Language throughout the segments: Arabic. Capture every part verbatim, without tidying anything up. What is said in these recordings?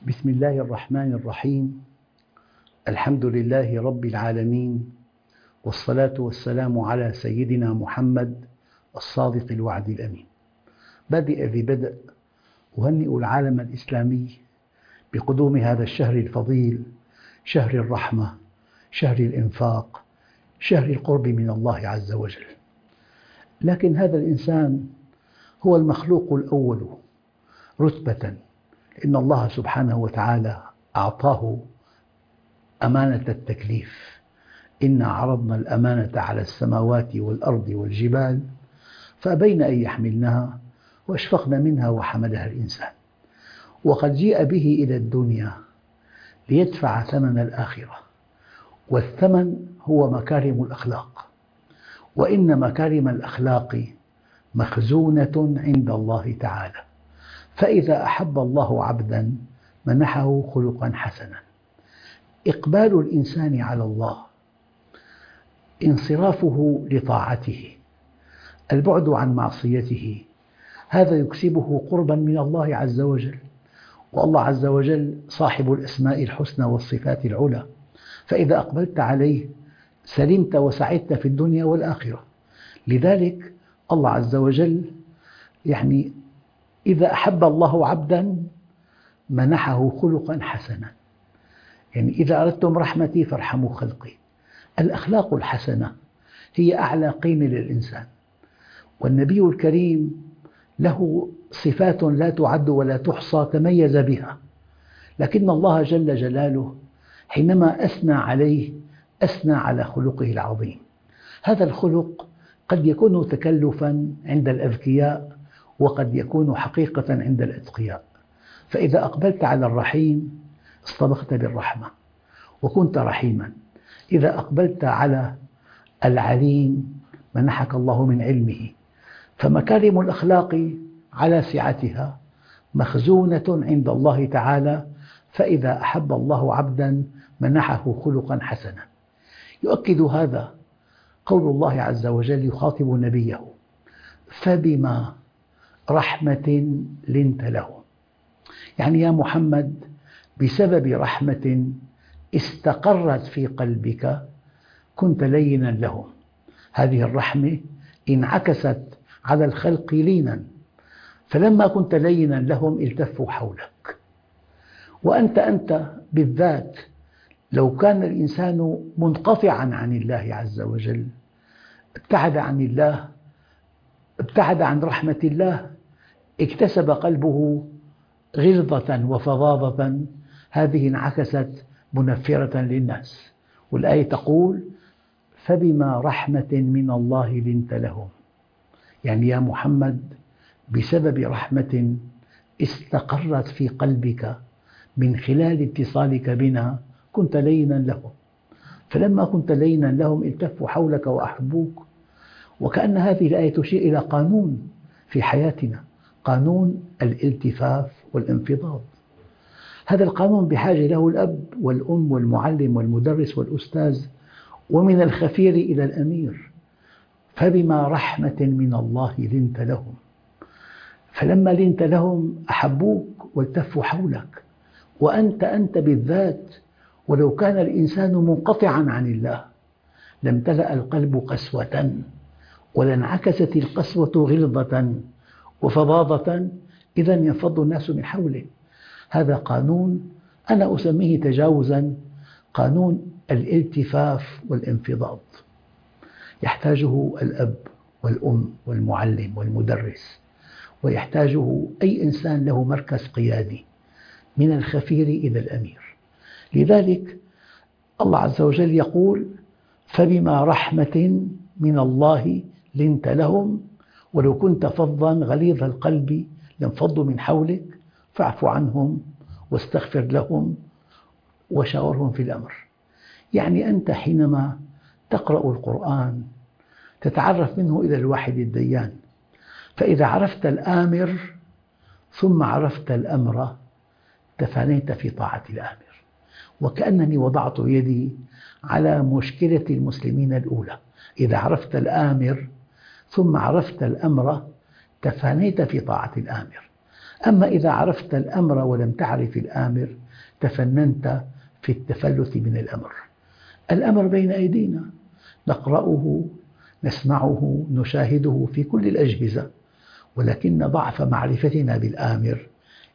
بسم الله الرحمن الرحيم. الحمد لله رب العالمين، والصلاة والسلام على سيدنا محمد الصادق الوعد الأمين. بادئ ذي بدء أهنئ العالم الإسلامي بقدوم هذا الشهر الفضيل، شهر الرحمة، شهر الإنفاق، شهر القرب من الله عز وجل. لكن هذا الإنسان هو المخلوق الأول رتبة، إن الله سبحانه وتعالى أعطاه أمانة التكليف. إنا عرضنا الأمانة على السماوات والأرض والجبال فأبين أن يحملنها وأشفقن منها وحملها الإنسان. وقد جيء به إلى الدنيا ليدفع ثمن الآخرة، والثمن هو مكارم الأخلاق، وإن مكارم الأخلاق مخزونة عند الله تعالى. فإذا أحب الله عبدا منحه خلقا حسنا. إقبال الإنسان على الله، انصرافه لطاعته، البعد عن معصيته، هذا يكسبه قربا من الله عز وجل. والله عز وجل صاحب الأسماء الحسنى والصفات العلى، فإذا أقبلت عليه سلمت وسعدت في الدنيا والآخرة. لذلك الله عز وجل يعني إذا أحب الله عبدا منحه خلقا حسنا، يعني إذا أردتم رحمتي فارحموا خلقي. الأخلاق الحسنة هي أعلى قيمة للإنسان، والنبي الكريم له صفات لا تعد ولا تحصى تميز بها، لكن الله جل جلاله حينما أثنى عليه أثنى على خلقه العظيم. هذا الخلق قد يكون تكلفا عند الأذكياء، وقد يكون حقيقة عند الأتقياء. فإذا أقبلت على الرحيم اصطبغت بالرحمة وكنت رحيما. إذا أقبلت على العليم منحك الله من علمه. فمكارم الأخلاق على سعتها مخزونة عند الله تعالى، فإذا أحب الله عبدا منحه خلقا حسنا. يؤكد هذا قول الله عز وجل يخاطب نبيه: فبما رحمة لنت لهم. يعني يا محمد بسبب رحمة استقرت في قلبك كنت لينا لهم. هذه الرحمة انعكست على الخلق لينا، فلما كنت لينا لهم التفوا حولك. وأنت أنت بالذات لو كان الإنسان منقطعا عن الله عز وجل، ابتعد عن الله، ابتعد عن رحمة الله، اكتسب قلبه غلظة وفظاظة، هذه انعكست منفرة للناس. والآية تقول: فبما رحمة من الله لنت لهم. يعني يا محمد بسبب رحمة استقرت في قلبك من خلال اتصالك بنا كنت لينا لهم، فلما كنت لينا لهم التفوا حولك وأحبوك. وكأن هذه الآية تشير إلى قانون في حياتنا، قانون الالتفاف والانفضاض. هذا القانون بحاجة له الأب والأم والمعلم والمدرس والأستاذ، ومن الخفير إلى الأمير. فبما رحمة من الله لنت لهم. فلما لنت لهم أحبوك والتفوا حولك. وأنت أنت بالذات ولو كان الإنسان منقطعا عن الله لامتلأ القلب قسوة، ولانعكست القسوة غلظة وفظاظة، إذا ينفض الناس من حوله. هذا قانون أنا أسميه تجاوزا، قانون الالتفاف والانفضاض، يحتاجه الأب والأم والمعلم والمدرس، ويحتاجه أي إنسان له مركز قيادي من الخفير إلى الأمير. لذلك الله عز وجل يقول: فبما رحمة من الله لنت لهم، ولو كنت فظا غليظ القلب لانفضوا من حولك فاعف عنهم واستغفر لهم وشاورهم في الأمر. يعني أنت حينما تقرأ القرآن تتعرف منه إلى الواحد الديان، فإذا عرفت الآمر ثم عرفت الأمر تفانيت في طاعة الآمر. وكأنني وضعت يدي على مشكلة المسلمين الأولى: إذا عرفت الآمر ثم عرفت الأمر تفانيت في طاعة الآمر. أما إذا عرفت الأمر ولم تعرف الآمر تفننت في التفلت من الأمر. الأمر بين أيدينا، نقرأه، نسمعه، نشاهده في كل الأجهزة، ولكن ضعف معرفتنا بالآمر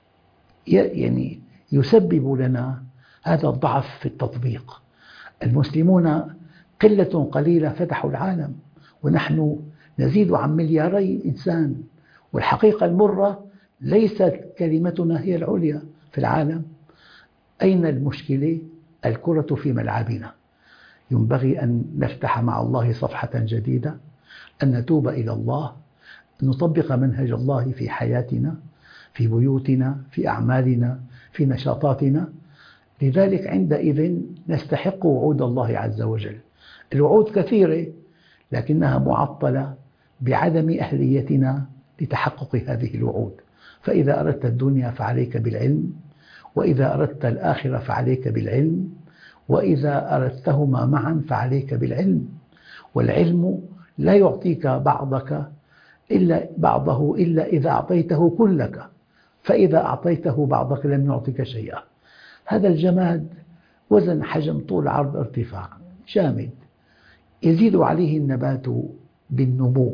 يعني يسبب لنا هذا الضعف في التطبيق. المسلمون قلة قليلة فتحوا العالم، ونحن نزيد عن ملياري إنسان، والحقيقة المرة ليست كلمتنا هي العليا في العالم. أين المشكلة؟ الكرة في ملعبنا. ينبغي أن نفتح مع الله صفحة جديدة، أن نتوب إلى الله، أن نطبق منهج الله في حياتنا، في بيوتنا، في أعمالنا، في نشاطاتنا. لذلك عندئذ نستحق وعود الله عز وجل. الوعود كثيرة لكنها معطلة بعدم أهليتنا لتحقق هذه الوعود. فإذا أردت الدنيا فعليك بالعلم، وإذا أردت الآخرة فعليك بالعلم، وإذا أردتهما معا فعليك بالعلم. والعلم لا يعطيك بعضك إلا بعضه إلا إذا أعطيته كلك، فإذا أعطيته بعضك لم يعطك شيئا. هذا الجماد وزن حجم طول عرض ارتفاع جامد، يزيد عليه النبات بالنمو،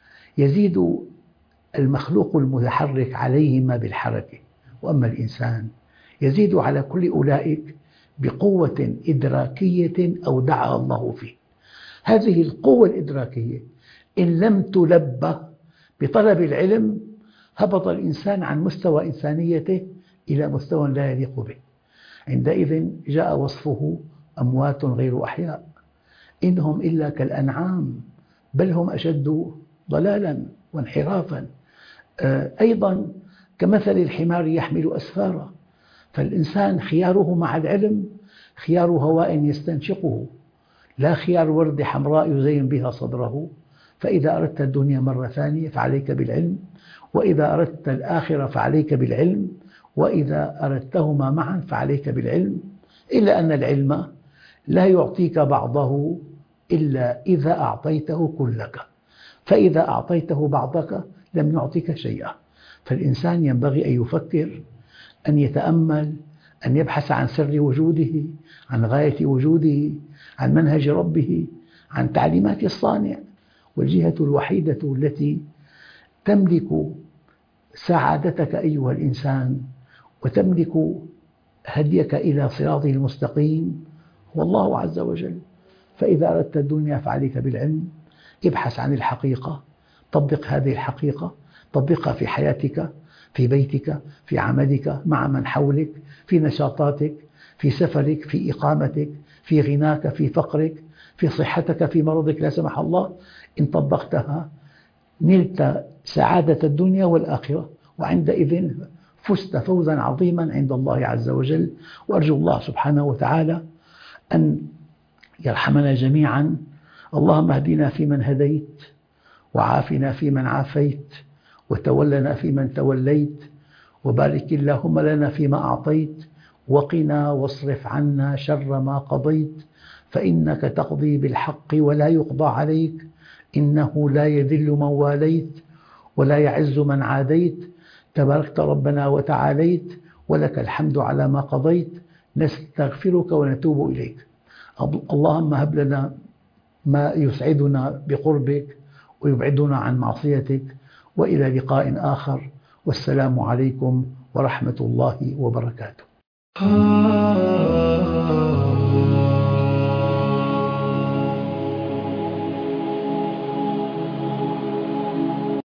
يزيد المخلوق المتحرك عليهما بالحركة. وأما الإنسان يزيد على كل أولئك بقوة إدراكية أودعها الله فيه. هذه القوة الإدراكية إن لم تلبى بطلب العلم هبط الإنسان عن مستوى إنسانيته إلى مستوى لا يليق به. عندئذ جاء وصفه أموات غير أحياء، إنهم إلا كالأنعام بل هم أشد ضلالا وانحرافا. أيضا كمثل الحمار يحمل أسفارا. فالإنسان خياره مع العلم خيار هواء يستنشقه، لا خيار وردة حمراء يزين بها صدره. فإذا أردت الدنيا مرة ثانية فعليك بالعلم، وإذا أردت الآخرة فعليك بالعلم، وإذا أردتهما معا فعليك بالعلم. إلا أن العلم لا يعطيك بعضه إلا إذا أعطيته كلك، فإذا أعطيته بعضك لم يعطيك شيئا. فالإنسان ينبغي أن يفكر، أن يتأمل، أن يبحث عن سر وجوده، عن غاية وجوده، عن منهج ربه، عن تعليمات الصانع. والجهة الوحيدة التي تملك سعادتك أيها الإنسان وتملك هديك إلى صراطه المستقيم هو الله عز وجل. فإذا أردت الدنيا فعليك بالعلم، ابحث عن الحقيقة، طبق هذه الحقيقة، طبقها في حياتك، في بيتك، في عملك، مع من حولك، في نشاطاتك، في سفرك، في إقامتك، في غناك، في فقرك، في صحتك، في مرضك لا سمح الله. إن طبقتها نلت سعادة الدنيا والآخرة، وعندئذ فزت فوزا عظيما عند الله عز وجل. وأرجو الله سبحانه وتعالى أن يرحمنا جميعا. اللهم اهدنا فيمن هديت، وعافنا فيمن عافيت، وتولنا فيمن توليت، وبارك اللهم لنا فيما أعطيت، وقنا واصرف عنا شر ما قضيت، فإنك تقضي بالحق ولا يقضى عليك، إنه لا يذل من واليت ولا يعز من عاديت، تباركت ربنا وتعاليت، ولك الحمد على ما قضيت. نستغفرك ونتوب إليك. اللهم هب لنا ما يسعدنا بقربك ويبعدنا عن معصيتك، وإلى لقاء آخر، والسلام عليكم ورحمة الله وبركاته.